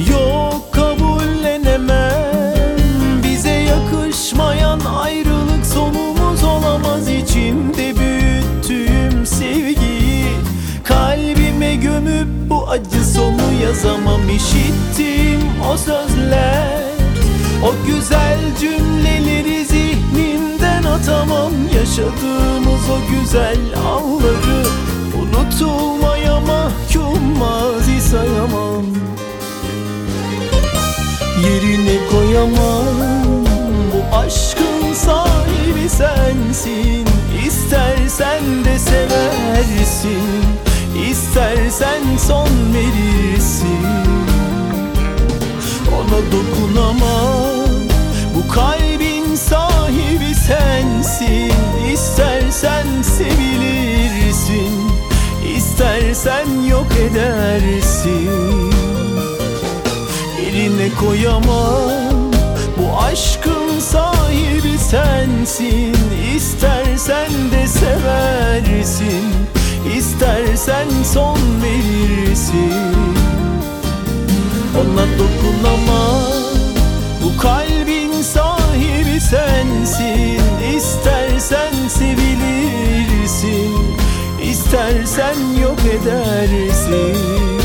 Yok, kabullenemem. Bize yakışmayan ayrılık sonumuz olamaz. İçimde büyüttüğüm sevgiyi kalbime gömüp bu acı sonu yazamam. İşittim o sözler, o güzel cümleleri zihnimden atamam. Yaşadığımız o güzel anları unutulmaya mahkum, mazi sayamam. Yerine koyamam, bu aşkın sahibi sensin. İstersen de seversin, İstersen son verirsin. Ona dokunamam, bu kalbin sahibi sensin. İstersen sevilirsin, İstersen yok edersin. Eline koyamam, bu aşkın sahibi sensin. İstersen de seversin, İstersen son verirsin. Ona dokunamam, bu kalbin sahibi sensin. İstersen sevilirsin, İstersen yok edersin.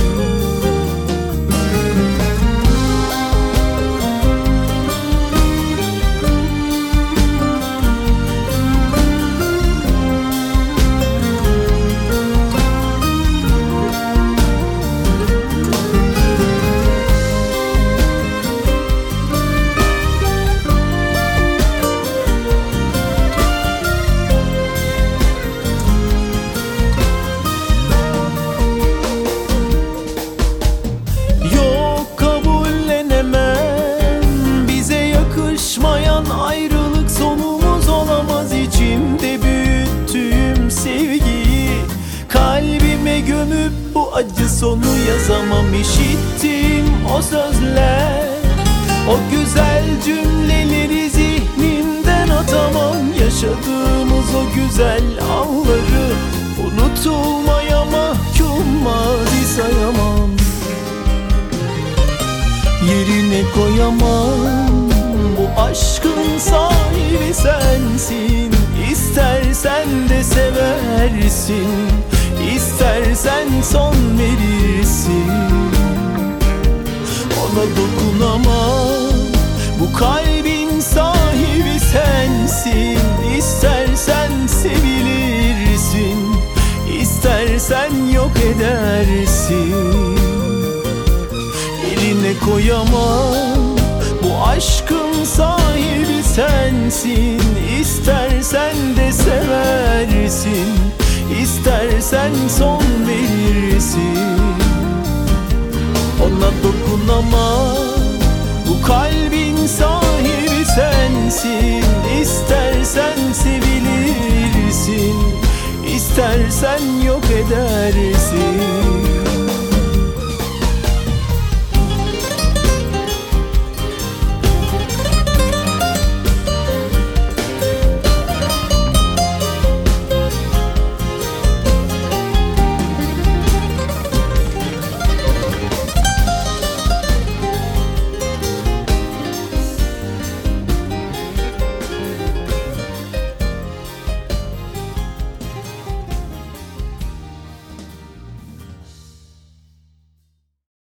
Ayrılık sonumuz olamaz. İçimde büyüttüğüm sevgiyi kalbime gömüp bu acı sonu yazamam. İşittim o sözler, o güzel cümleleri zihnimden atamam. Yaşadığımız o güzel anları unutulmaya mahkum, mazi sayamam. Yerine koyamam, bu aşkın sahibi sensin. İstersen de seversin, İstersen son verirsin. Ona dokunamam, bu kalbin sahibi sensin. İstersen sevilirsin, İstersen yok edersin. Eline koyamam, bu aşkın sahibi sensin. İstersen de seversin, İstersen son verirsin. Ona dokunamam, bu kalbin sahibi sensin. İstersen sevilirsin, İstersen yok edersin.